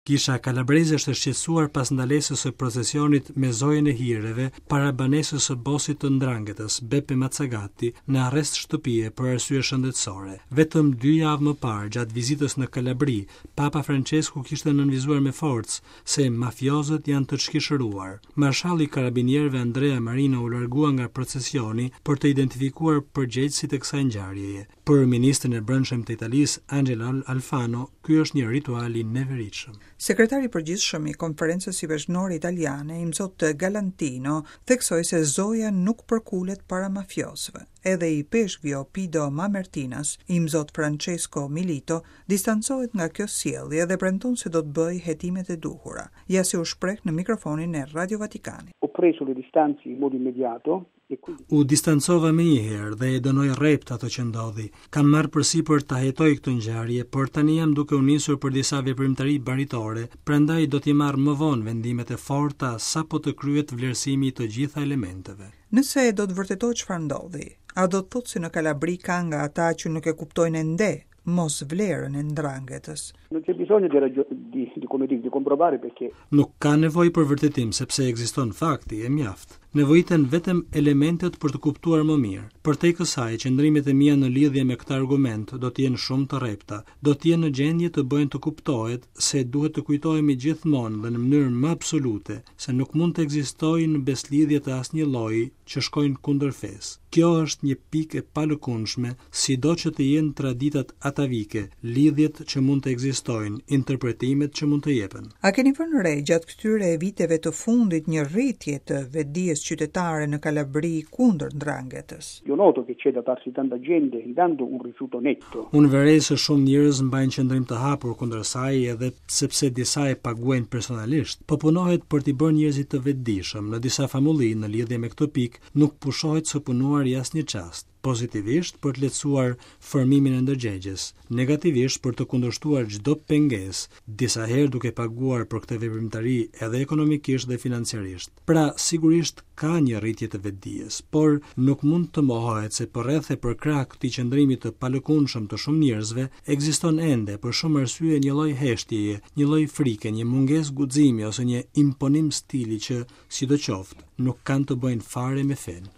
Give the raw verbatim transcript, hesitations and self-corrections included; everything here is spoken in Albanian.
Kisha kalabreze është shqetësuar pas ndalesës së procesionit me zojën e hireve para banesës së bosit të Ndranghetës, Beppe Mazzagatti, në arrest shtëpie për arsye shëndetësore. Vetëm dy javë më parë, gjatë vizitës në Kalabri, Papa Francesku kishte nënvizuar me forcë se mafiozët janë të çkishëruar. Marshalli i Karabinierëve Andrea Marino u largua nga procesioni për të identifikuar përgjegjësit e kësaj ngjarjeje. Për ministrin e brendshëm të Italisë, Angelo Alfano, ky është një ritual i neveritshëm. Sekretari i përgjithshëm i Konferencës Iveçnore Italiane, i Mzot Galantino, theksoi se zoja nuk përkulet para mafiosëve. Edhe i peshkvjo Pido Mamertinas, i Mzot Francesco Milito, distancohet nga kjo sjellje dhe premton se do të bëjë hetimet e duhura. Ja si u shpreh në mikrofonin e Radio Vatikani. Ho preso le distanze in modo immediato. U distancova me një herë dhe e dënoj rrept ato që ndodhi. Kam marrë përsipër ta hetoj këtë ngjarje, por tani jam duke u nisur për disa veprimtari baritore, prandaj do t'i marr më vonë vendimet e forta sapo të kryhet vlerësimi i të gjitha elementeve. Nëse do të vërtetoj çfarë ndodhi, a do të thotë se në Kalabri ka nga ata që nuk e kuptojnë ende mos vlerën e Ndranghetës? Non c'è bisogno di, ragio- di, di, come dire, di comprovare perché Nuk ka nevojë për vërtetim sepse ekziston fakti, e mjaft. Nevojiten vetëm elementet për të kuptuar më mirë. Përtej kësaj, qëndrimet e mia në lidhje me këtë argument do të jenë shumë të rrepta. Do të jenë në gjendje të bëjnë të kuptohet se duhet të kujtohemi gjithmonë dhe në mënyrë më absolute se nuk mund të ekzistojë në beslidhje të asnjë lloji që shkojnë kundër fesë. Kjo është një pikë e palëkundshme, sido që të jenë traditat atavike, lidhjet që mund të ekzistojnë, interpretimet që mund të jepen. A keni vënë re gjatë këtyre viteve të fundit një rritje të vetdijes qytetare në Kalabri kundër Ndranghetës? io noto che c'è da darsi tanta gente intanto un rifiuto netto. Unë verej se shumë njerëz mbajnë qëndrim të hapur kundër saj edhe sepse disa e paguajnë personalisht, po punohet për t'i bërë njerëzit të vetdijshëm. Në disa famulli në lidhje me këtë pikë nuk pushohet së punuar i asnjë çast. Pozitivisht për të lehtësuar formimin e ndërgjegjes, negativisht për të kundërshtuar çdo pengesë, disa herë duke paguar për këtë veprimtari edhe ekonomikisht dhe financiarisht. Pra, sigurisht ka një rritje të vetdijes, por nuk mund të mohohet se përreth e përkrah këtij qëndrimi të palëkundshëm të shumë njerëzve, ekziston ende për shumë arsye një lloj heshtjeje, një lloj frike, një mungesë guximi ose një imponim stili që, sidoqoftë, nuk kanë të bëjnë fare me fen.